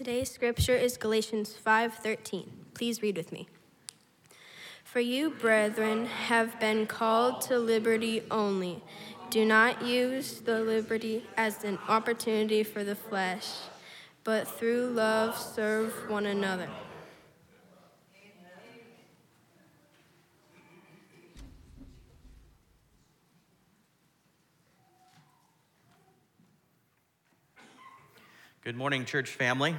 Today's scripture is Galatians 5:13. Please read with me. For you, brethren, have been called to liberty only. Do not use the liberty as an opportunity for the flesh, but through love serve one another. Good morning, church family.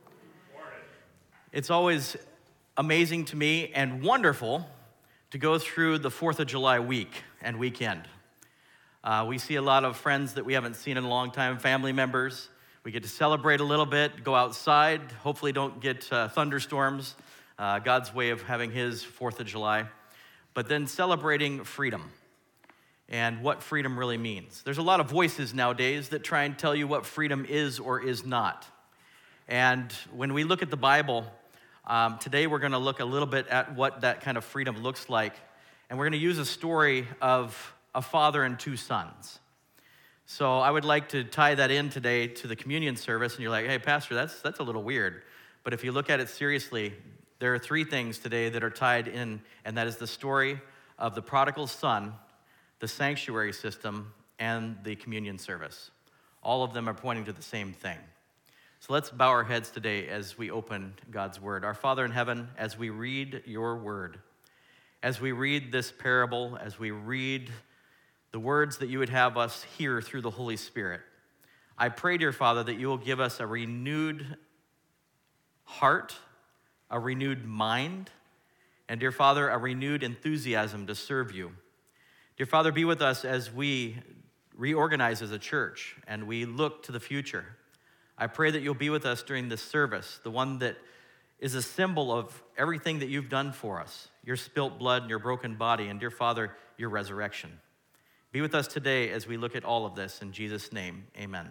It's always amazing to me and wonderful to go through the 4th of July week and weekend. We see a lot of friends that we haven't seen in a long time, family members. We get to celebrate a little bit, go outside, hopefully don't get thunderstorms, God's way of having his 4th of July, but then celebrating freedom and what freedom really means. There's a lot of voices nowadays that try and tell you what freedom is or is not. And when we look at the Bible, today we're going to look a little bit at what that kind of freedom looks like. And we're going to use a story of a father and two sons. So I would like to tie that in today to the communion service. And you're like, hey, Pastor, that's a little weird. But if you look at it seriously, there are three things today that are tied in, and that is the story of the prodigal son, the sanctuary system, and the communion service. All of them are pointing to the same thing. So let's bow our heads today as we open God's word. Our Father in heaven, as we read your word, as we read this parable, as we read the words that you would have us hear through the Holy Spirit, I pray, dear Father, that you will give us a renewed heart, a renewed mind, and, dear Father, a renewed enthusiasm to serve you. Dear Father, be with us as we reorganize as a church and we look to the future. I pray that you'll be with us during this service, the one that is a symbol of everything that you've done for us, your spilt blood and your broken body, and dear Father, your resurrection. Be with us today as we look at all of this. In Jesus' name, amen.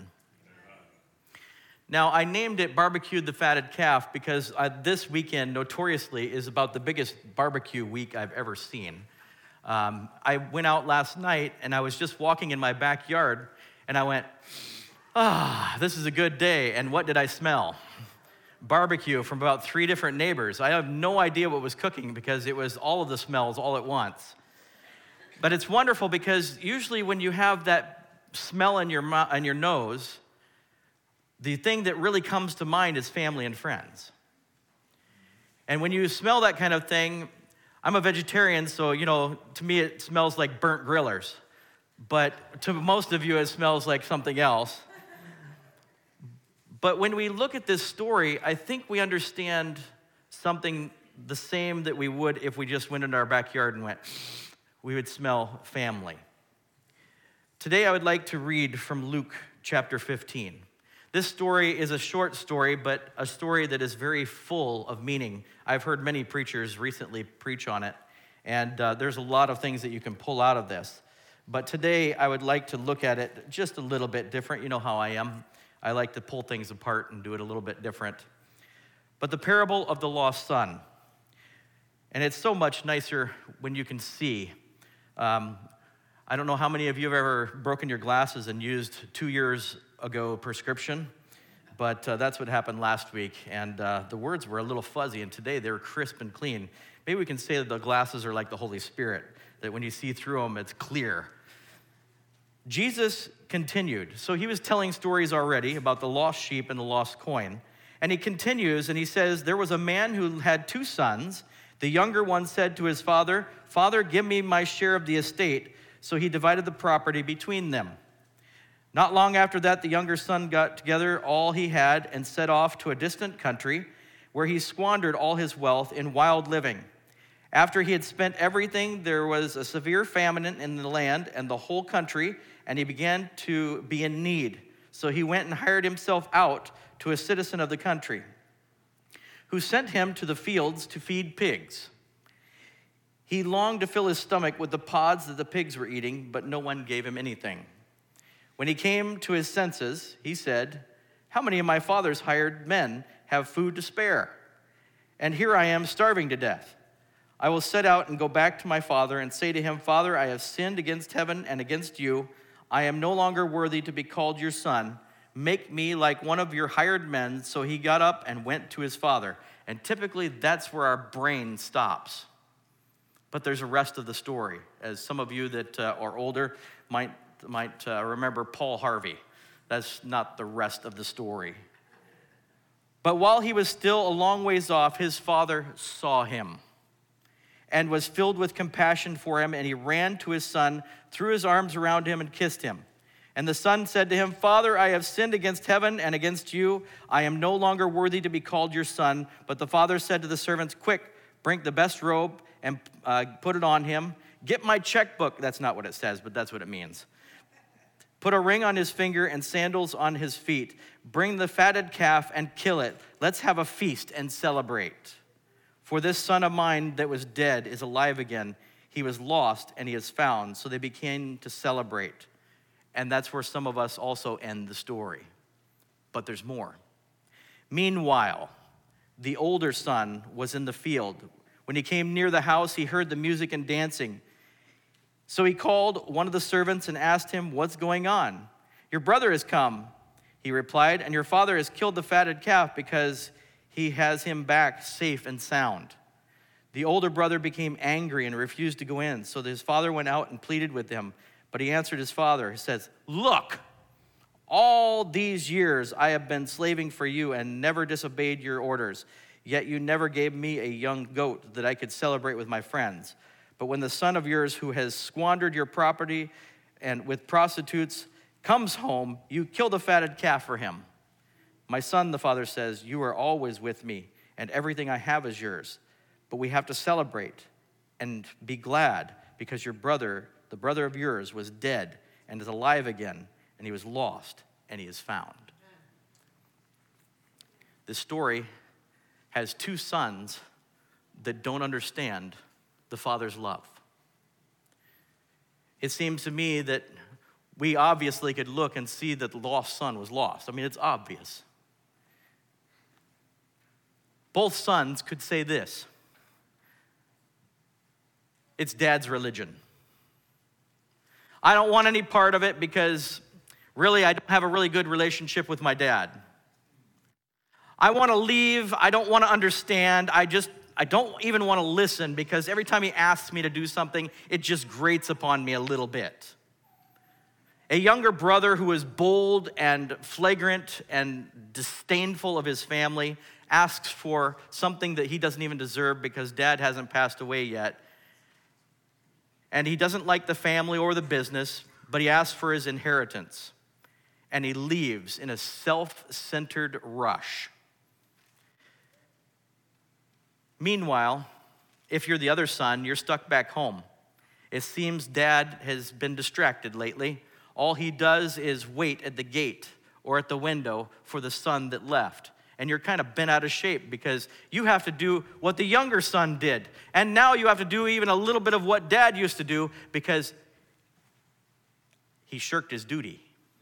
Now, I named it Barbecued the Fatted Calf because this weekend, notoriously, is about the biggest barbecue week I've ever seen. I went out last night, and I was just walking in my backyard, and I went, this is a good day. And what did I smell? Barbecue from about 3 different neighbors. I have no idea what was cooking because it was all of the smells all at once. But it's wonderful because usually when you have that smell in your nose, the thing that really comes to mind is family and friends. And when you smell that kind of thing, I'm a vegetarian, so, to me it smells like burnt grillers. But to most of you, it smells like something else. But when we look at this story, I think we understand something the same that we would if we just went into our backyard and went, we would smell family. Today, I would like to read from Luke chapter 15. This story is a short story, but a story that is very full of meaning. I've heard many preachers recently preach on it, and there's a lot of things that you can pull out of this. But today, I would like to look at it just a little bit different. You know how I am. I like to pull things apart and do it a little bit different. But the parable of the lost son. And it's so much nicer when you can see. I don't know how many of you have ever broken your glasses and used 2 years ago prescription, but that's what happened last week. And the words were a little fuzzy, and today they're crisp and clean. Maybe we can say that the glasses are like the Holy Spirit, that when you see through them, it's clear. Jesus continued. So he was telling stories already about the lost sheep and the lost coin. And he continues and he says, there was a man who had 2 sons. The younger one said to his father, "Father, give me my share of the estate." So he divided the property between them. Not long after that, the younger son got together all he had and set off to a distant country where he squandered all his wealth in wild living. After he had spent everything, there was a severe famine in the land and the whole country, and he began to be in need. So he went and hired himself out to a citizen of the country, who sent him to the fields to feed pigs. He longed to fill his stomach with the pods that the pigs were eating, but no one gave him anything. When he came to his senses, he said, "How many of my father's hired men have food to spare? And here I am starving to death. I will set out and go back to my father and say to him, 'Father, I have sinned against heaven and against you. I am no longer worthy to be called your son. Make me like one of your hired men." So he got up and went to his father. And typically that's where our brain stops. But there's a rest of the story. As some of you that are older might remember Paul Harvey. That's not the rest of the story. But while he was still a long ways off, his father saw him and was filled with compassion for him, and he ran to his son, threw his arms around him, and kissed him. And the son said to him, "Father, I have sinned against heaven and against you. I am no longer worthy to be called your son." But the father said to the servants, "Quick, bring the best robe and put it on him. Get my checkbook." That's not what it says, but that's what it means. "Put a ring on his finger and sandals on his feet. Bring the fatted calf and kill it. Let's have a feast and celebrate. For this son of mine that was dead is alive again. He was lost and he is found." So they began to celebrate. And that's where some of us also end the story. But there's more. "Meanwhile, the older son was in the field. When he came near the house, he heard the music and dancing. So he called one of the servants and asked him, 'What's going on?' 'Your brother has come,' he replied, 'and your father has killed the fatted calf because he has him back safe and sound.' The older brother became angry and refused to go in. So his father went out and pleaded with him. But he answered his father. He says, 'Look, all these years I have been slaving for you and never disobeyed your orders. Yet you never gave me a young goat that I could celebrate with my friends. But when the son of yours who has squandered your property and with prostitutes comes home, you kill the fatted calf for him.' 'My son,' the father says, 'you are always with me, and everything I have is yours. But we have to celebrate and be glad because your brother, the brother of yours, was dead and is alive again, and he was lost and he is found.'" This story has two sons that don't understand the father's love. It seems to me that we obviously could look and see that the lost son was lost. I mean, it's obvious. Both sons could say this: "It's dad's religion. I don't want any part of it because really I don't have a really good relationship with my dad. I want to leave. I don't want to understand. I don't even want to listen because every time he asks me to do something, it just grates upon me a little bit." A younger brother who is bold and flagrant and disdainful of his family asks for something that he doesn't even deserve because dad hasn't passed away yet. And he doesn't like the family or the business, but he asks for his inheritance. And he leaves in a self-centered rush. Meanwhile, if you're the other son, you're stuck back home. It seems dad has been distracted lately. All he does is wait at the gate or at the window for the son that left. And you're kind of bent out of shape because you have to do what the younger son did. And now you have to do even a little bit of what dad used to do because he shirked his duty.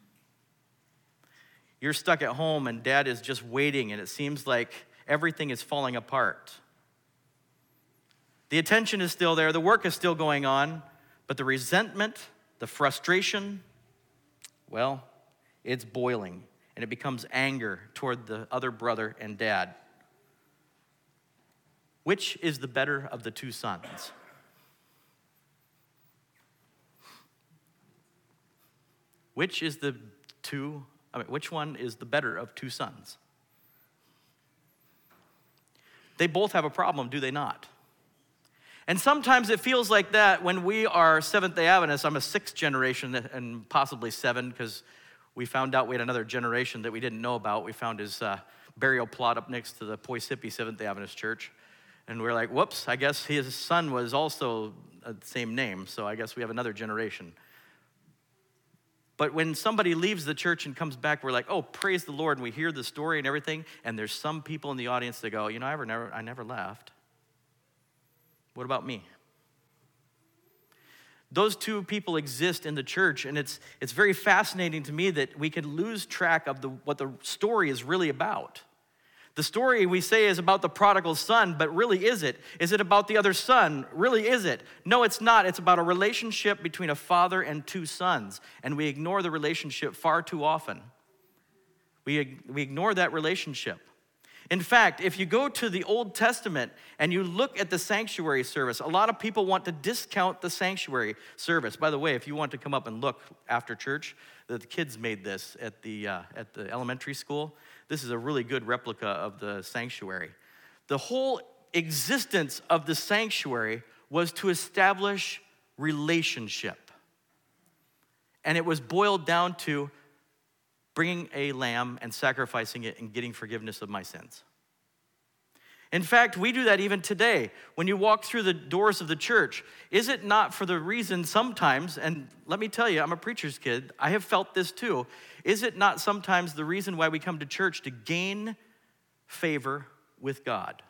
You're stuck at home and dad is just waiting, and it seems like everything is falling apart. The attention is still there, the work is still going on, but the resentment, the frustration, well, it's boiling, and it becomes anger toward the other brother and dad. Which is the better of the two sons? Which one is the better of two sons? They both have a problem, do they not? And sometimes it feels like that when we are Seventh-day Adventists. I'm a sixth generation and possibly seven because we found out we had another generation that we didn't know about. We found his burial plot up next to the Poisippi Seventh-day Adventist Church. And we're like, whoops, I guess his son was also the same name, so I guess we have another generation. But when somebody leaves the church and comes back, we're like, oh, praise the Lord, and we hear the story and everything, and there's some people in the audience that go, I never left. What about me? Those two people exist in the church, and it's very fascinating to me that we could lose track of what the story is really about. The story we say is about the prodigal son, but really is it? Is it about the other son? Really is it? No, it's not. It's about a relationship between a father and two sons, and we ignore the relationship far too often. We ignore that relationship. In fact, if you go to the Old Testament and you look at the sanctuary service, a lot of people want to discount the sanctuary service. By the way, if you want to come up and look after church, the kids made this at the elementary school. This is a really good replica of the sanctuary. The whole existence of the sanctuary was to establish relationship. And it was boiled down to bringing a lamb and sacrificing it and getting forgiveness of my sins. In fact, we do that even today. When you walk through the doors of the church, is it not for the reason sometimes, and let me tell you, I'm a preacher's kid, I have felt this too, is it not sometimes the reason why we come to church to gain favor with God?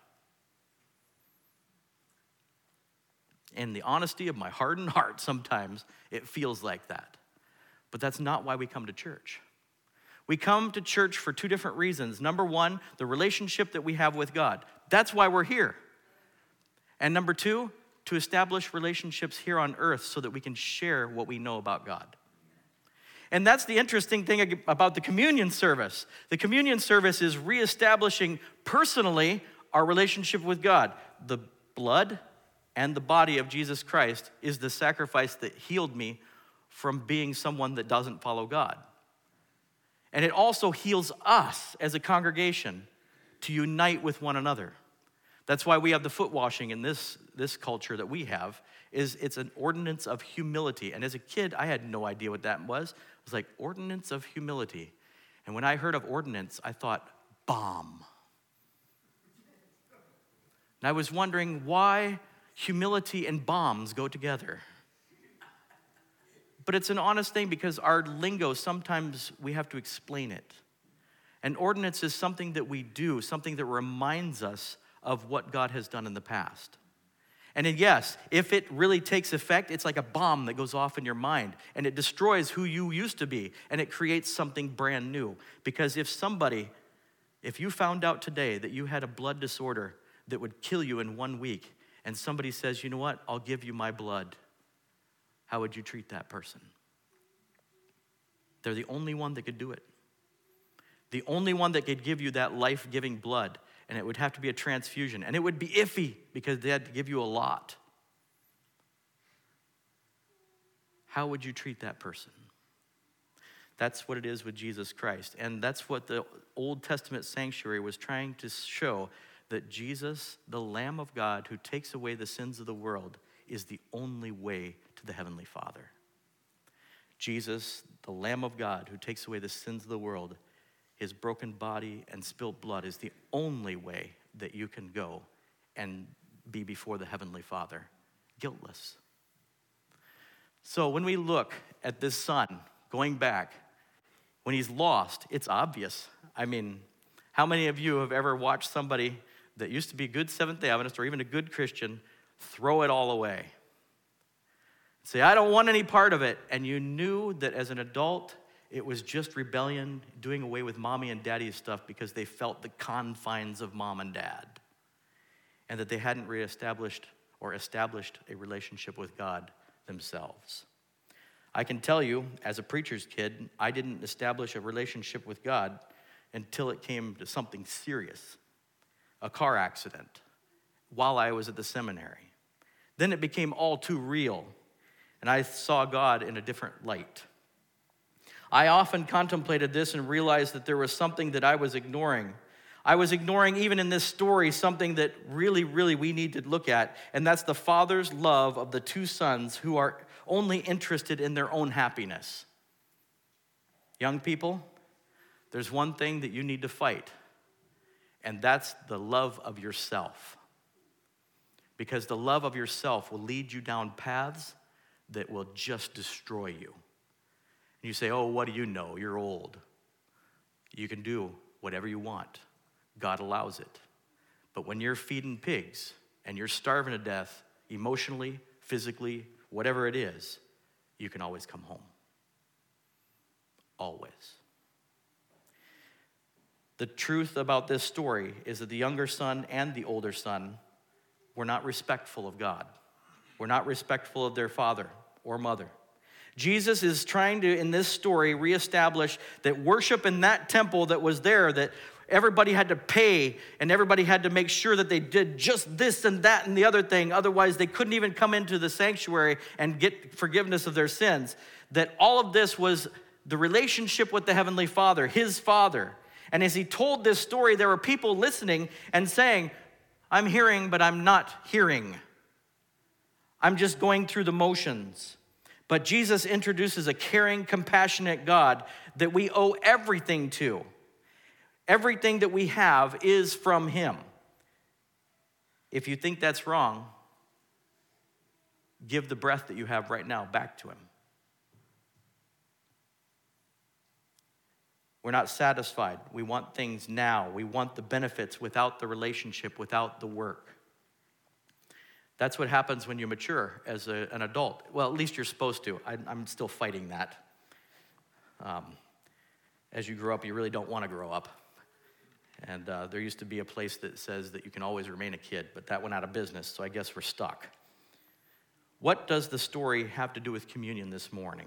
In the honesty of my hardened heart, sometimes it feels like that. But that's not why we come to church. We come to church for two different reasons. Number one, the relationship that we have with God. That's why we're here. And number two, to establish relationships here on earth so that we can share what we know about God. And that's the interesting thing about the communion service. The communion service is reestablishing personally our relationship with God. The blood and the body of Jesus Christ is the sacrifice that healed me from being someone that doesn't follow God. And it also heals us as a congregation to unite with one another. That's why we have the foot washing in this culture that we have, is it's an ordinance of humility. And as a kid, I had no idea what that was. It was like, ordinance of humility. And when I heard of ordinance, I thought, bomb. And I was wondering why humility and bombs go together. But it's an honest thing because our lingo, sometimes we have to explain it. An ordinance is something that we do, something that reminds us of what God has done in the past. And then, yes, if it really takes effect, it's like a bomb that goes off in your mind and it destroys who you used to be and it creates something brand new. Because if you found out today that you had a blood disorder that would kill you in 1 week and somebody says, you know what, I'll give you my blood, how would you treat that person? They're the only one that could do it. The only one that could give you that life-giving blood. And it would have to be a transfusion. And it would be iffy because they had to give you a lot. How would you treat that person? That's what it is with Jesus Christ. And that's what the Old Testament sanctuary was trying to show, that Jesus, the Lamb of God who takes away the sins of the world, is the only way to the Heavenly Father. Jesus, the Lamb of God who takes away the sins of the world, his broken body and spilled blood is the only way that you can go and be before the Heavenly Father, guiltless. So when we look at this son going back, when he's lost, it's obvious. I mean, how many of you have ever watched somebody that used to be a good Seventh-day Adventist or even a good Christian throw it all away? Say, I don't want any part of it. And you knew that as an adult, it was just rebellion, doing away with mommy and daddy's stuff because they felt the confines of mom and dad. And that they hadn't reestablished or established a relationship with God themselves. I can tell you, as a preacher's kid, I didn't establish a relationship with God until it came to something serious. A car accident while I was at the seminary. Then it became all too real. And I saw God in a different light. I often contemplated this and realized that there was something that I was ignoring. I was ignoring, even in this story, something that really, really we need to look at, and that's the father's love of the two sons who are only interested in their own happiness. Young people, there's one thing that you need to fight, and that's the love of yourself. Because the love of yourself will lead you down paths that will just destroy you. And you say, oh, what do you know? You're old. You can do whatever you want. God allows it. But when you're feeding pigs and you're starving to death, emotionally, physically, whatever it is, you can always come home. Always. The truth about this story is that the younger son and the older son were not respectful of God. Were not respectful of their father or mother. Jesus is trying to, in this story, reestablish that worship in that temple that was there, that everybody had to pay and everybody had to make sure that they did just this and that and the other thing. Otherwise, they couldn't even come into the sanctuary and get forgiveness of their sins. That all of this was the relationship with the Heavenly Father, his Father. And as he told this story, there were people listening and saying, I'm hearing, but I'm not hearing. I'm just going through the motions. But Jesus introduces a caring, compassionate God that we owe everything to. Everything that we have is from him. If you think that's wrong, give the breath that you have right now back to him. We're not satisfied. We want things now. We want the benefits without the relationship, without the work. That's what happens when you mature as an adult. Well, at least you're supposed to. I'm still fighting that. As you grow up, you really don't want to grow up. And there used to be a place that says that you can always remain a kid, but that went out of business, so I guess we're stuck. What does the story have to do with communion this morning?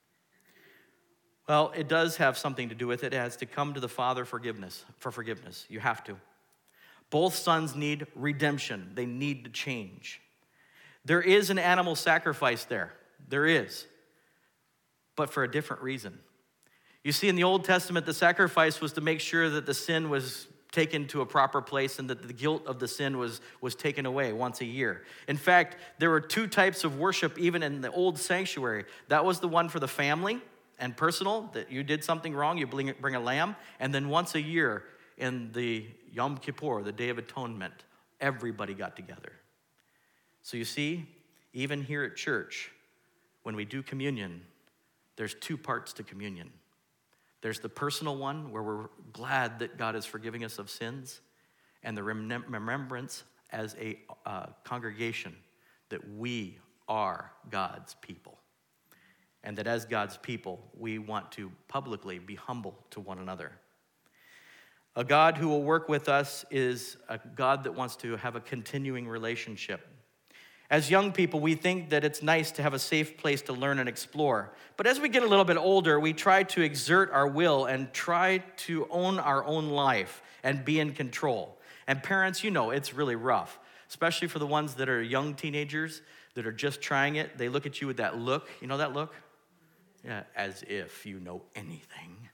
Well, it does have something to do with it. It has to come to the Father for forgiveness. You have to. Both sons need redemption. They need to change. There is an animal sacrifice there. There is. But for a different reason. You see, in the Old Testament, the sacrifice was to make sure that the sin was taken to a proper place and that the guilt of the sin was taken away once a year. In fact, there were two types of worship even in the old sanctuary. That was the one for the family and personal, that you did something wrong, you bring a lamb, and then once a year in the Yom Kippur, the Day of Atonement, everybody got together. So you see, even here at church, when we do communion, there's two parts to communion. There's the personal one where we're glad that God is forgiving us of sins, and the remembrance as a congregation that we are God's people. And that as God's people, we want to publicly be humble to one another. A God who will work with us is a God that wants to have a continuing relationship. As young people, we think that it's nice to have a safe place to learn and explore. But as we get a little bit older, we try to exert our will and try to own our own life and be in control. And parents, you know, it's really rough, especially for the ones that are young teenagers that are just trying it. They look at you with that look. You know that look? Yeah, as if you know anything.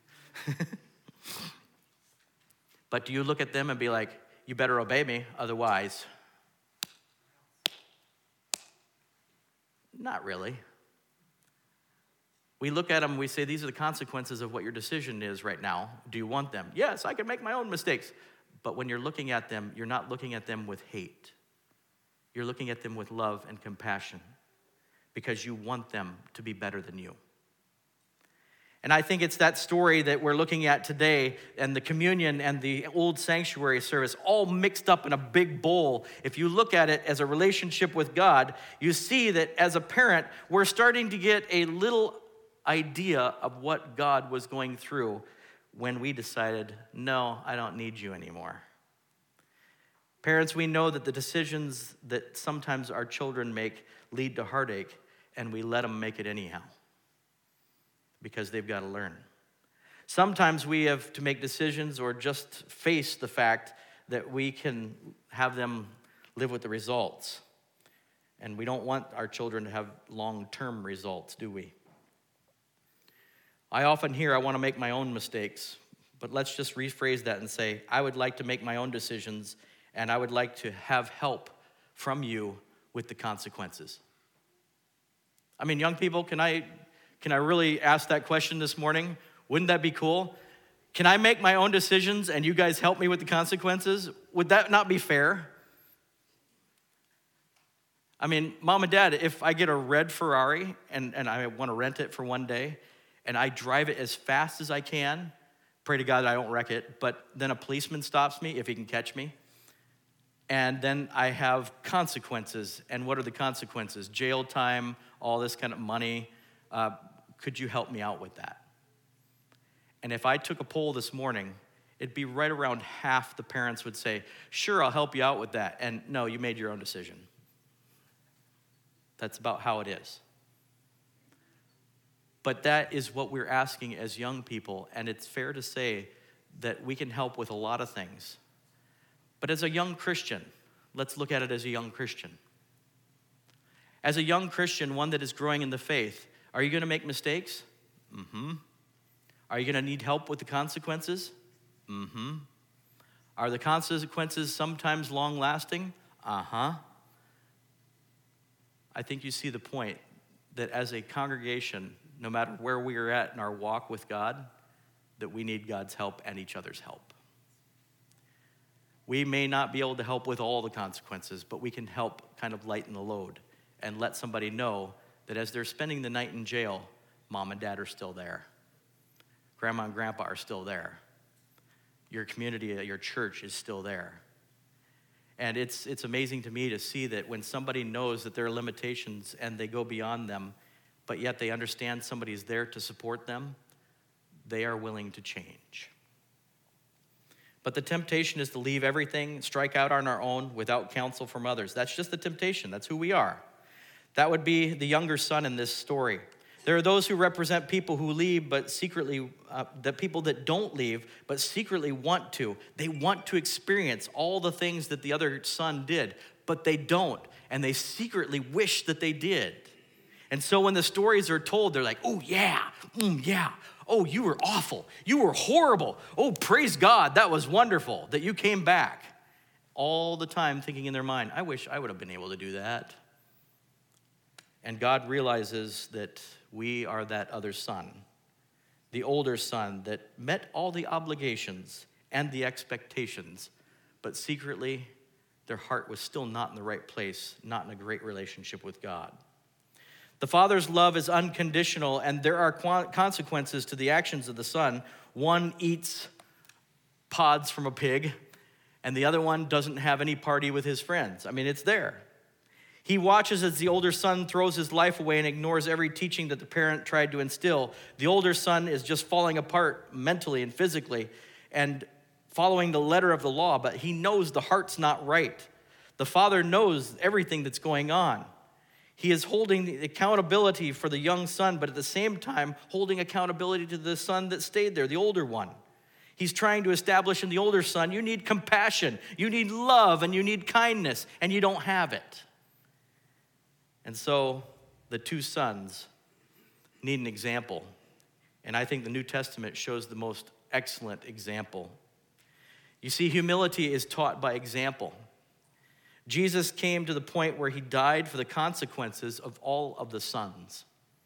But do you look at them and be like, you better obey me, otherwise? Not really. We look at them, we say, these are the consequences of what your decision is right now. Do you want them? Yes, I can make my own mistakes. But when you're looking at them, you're not looking at them with hate. You're looking at them with love and compassion because you want them to be better than you. And I think it's that story that we're looking at today, and the communion and the old sanctuary service all mixed up in a big bowl. If you look at it as a relationship with God, you see that as a parent, we're starting to get a little idea of what God was going through when we decided, no, I don't need you anymore. Parents, we know that the decisions that sometimes our children make lead to heartache, and we let them make it anyhow, because they've got to learn. Sometimes we have to make decisions or just face the fact that we can have them live with the results. And we don't want our children to have long-term results, do we? I often hear I want to make my own mistakes, but let's just rephrase that and say, I would like to make my own decisions, and I would like to have help from you with the consequences. I mean, young people, can I really ask that question this morning? Wouldn't that be cool? Can I make my own decisions and you guys help me with the consequences? Would that not be fair? I mean, Mom and Dad, if I get a red Ferrari and I want to rent it for one day and I drive it as fast as I can, pray to God that I don't wreck it, but then a policeman stops me if he can catch me, and then I have consequences. And what are the consequences? Jail time, all this kind of money. Could you help me out with that? And if I took a poll this morning, it'd be right around half the parents would say, sure, I'll help you out with that. And no, you made your own decision. That's about how it is. But that is what we're asking as young people, and it's fair to say that we can help with a lot of things. But as a young Christian, let's look at it as a young Christian. As a young Christian, one that is growing in the faith, are you going to make mistakes? Mm-hmm. Are you going to need help with the consequences? Mm-hmm. Are the consequences sometimes long-lasting? Uh-huh. I think you see the point that as a congregation, no matter where we are at in our walk with God, that we need God's help and each other's help. We may not be able to help with all the consequences, but we can help kind of lighten the load and let somebody know that as they're spending the night in jail, mom and dad are still there. Grandma and grandpa are still there. Your community, your church is still there. And it's amazing to me to see that when somebody knows that there are limitations and they go beyond them, but yet they understand somebody's there to support them, they are willing to change. But the temptation is to leave everything, strike out on our own without counsel from others. That's just the temptation. That's who we are. That would be the younger son in this story. There are those who represent people who leave, but secretly, the people that don't leave, but secretly want to. They want to experience all the things that the other son did, but they don't, and they secretly wish that they did. And so when the stories are told, they're like, oh yeah, yeah. Oh, you were awful. You were horrible. Oh, praise God, that was wonderful that you came back. All the time thinking in their mind, I wish I would have been able to do that. And God realizes that we are that other son, the older son that met all the obligations and the expectations, but secretly their heart was still not in the right place, not in a great relationship with God. The Father's love is unconditional, and there are consequences to the actions of the son. One eats pods from a pig, and the other one doesn't have any party with his friends. I mean, it's there. He watches as the older son throws his life away and ignores every teaching that the parent tried to instill. The older son is just falling apart mentally and physically and following the letter of the law, but he knows the heart's not right. The father knows everything that's going on. He is holding the accountability for the young son, but at the same time holding accountability to the son that stayed there, the older one. He's trying to establish in the older son, you need compassion, you need love, and you need kindness, and you don't have it. And so the two sons need an example. And I think the New Testament shows the most excellent example. You see, humility is taught by example. Jesus came to the point where he died for the consequences of all of the sons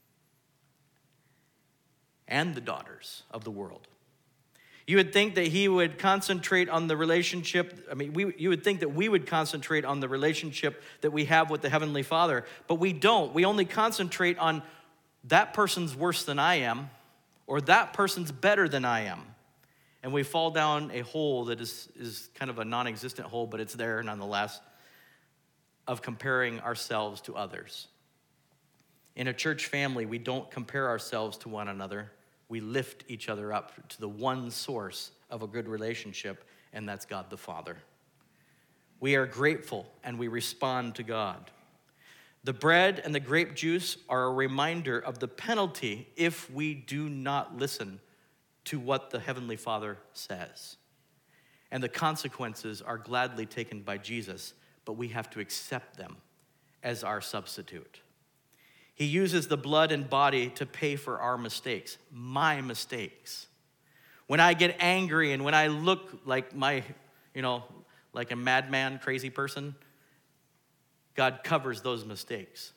and the daughters of the world. You would think that he would concentrate on the relationship. You would think that we would concentrate on the relationship that we have with the Heavenly Father, but we don't. We only concentrate on that person's worse than I am, or that person's better than I am. And we fall down a hole that is kind of a non-existent hole, but it's there nonetheless, of comparing ourselves to others. In a church family, we don't compare ourselves to one another. We lift each other up to the one source of a good relationship, and that's God the Father. We are grateful, and we respond to God. The bread and the grape juice are a reminder of the penalty if we do not listen to what the Heavenly Father says. And the consequences are gladly taken by Jesus, but we have to accept them as our substitute. He uses the blood and body to pay for our mistakes, my mistakes. When I get angry and when I look like like a madman, crazy person, God covers those mistakes.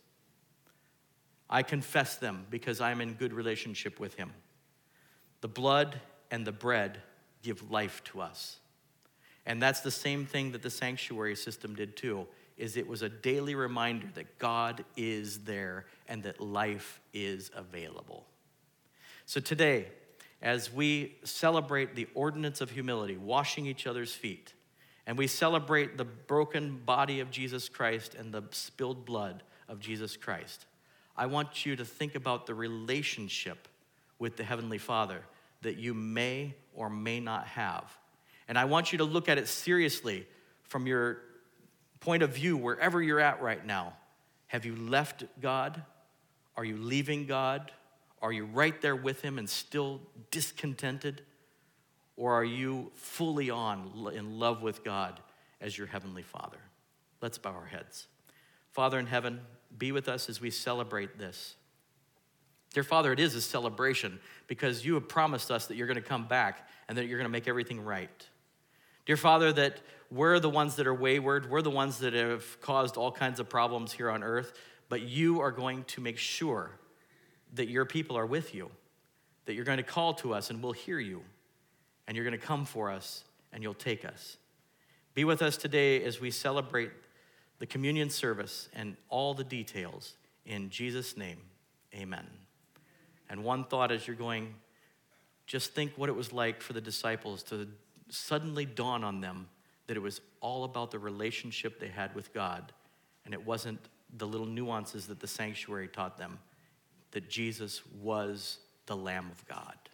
I confess them because I'm in good relationship with him. The blood and the bread give life to us. And that's the same thing that the sanctuary system did too, is it was a daily reminder that God is there and that life is available. So today, as we celebrate the ordinance of humility, washing each other's feet, and we celebrate the broken body of Jesus Christ and the spilled blood of Jesus Christ, I want you to think about the relationship with the Heavenly Father that you may or may not have. And I want you to look at it seriously from your point of view, wherever you're at right now. Have you left God? Are you leaving God? Are you right there with him and still discontented? Or are you fully on in love with God as your heavenly Father? Let's bow our heads. Father in heaven, be with us as we celebrate this. Dear Father, it is a celebration because you have promised us that you're going to come back and that you're going to make everything right. Dear Father, that we're the ones that are wayward, we're the ones that have caused all kinds of problems here on earth, but you are going to make sure that your people are with you, that you're going to call to us and we'll hear you, and you're going to come for us and you'll take us. Be with us today as we celebrate the communion service and all the details. In Jesus' name, amen. And one thought as you're going, just think what it was like for the disciples to suddenly dawn on them that it was all about the relationship they had with God, and it wasn't the little nuances that the sanctuary taught them, that Jesus was the Lamb of God.